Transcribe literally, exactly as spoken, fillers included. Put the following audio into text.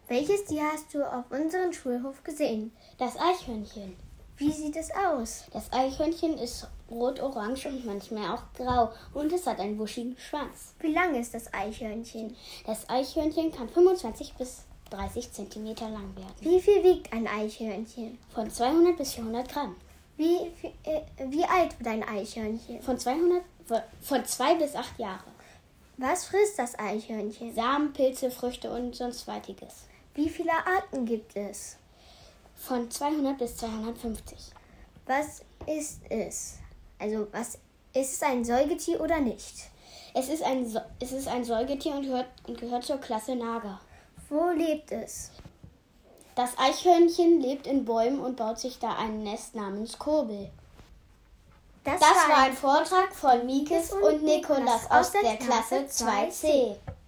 Welches Tier hast du auf unserem Schulhof gesehen? Das Eichhörnchen. Wie sieht es aus? Das Eichhörnchen ist rot-orange und manchmal auch grau und es hat einen buschigen Schwanz. Wie lang ist das Eichhörnchen? Das Eichhörnchen kann fünfundzwanzig bis dreißig Zentimeter lang werden. Wie viel wiegt ein Eichhörnchen? Von zweihundert bis vierhundert Gramm. Wie, äh, wie alt wird ein Eichhörnchen? Von, zweihundert, von zwei bis acht Jahre. Was frisst das Eichhörnchen? Samen, Pilze, Früchte und sonst weitiges. Wie viele Arten gibt es? Von zweihundert bis zweihundertfünfzig. Was ist es? Also, was ist es ein Säugetier oder nicht? Es ist ein, es ist ein Säugetier und gehört, und gehört zur Klasse Nager. Wo lebt es? Das Eichhörnchen lebt in Bäumen und baut sich da ein Nest namens Kurbel. Das, das war ein Vortrag von Mikes und Nikolas aus der Klasse zwei c.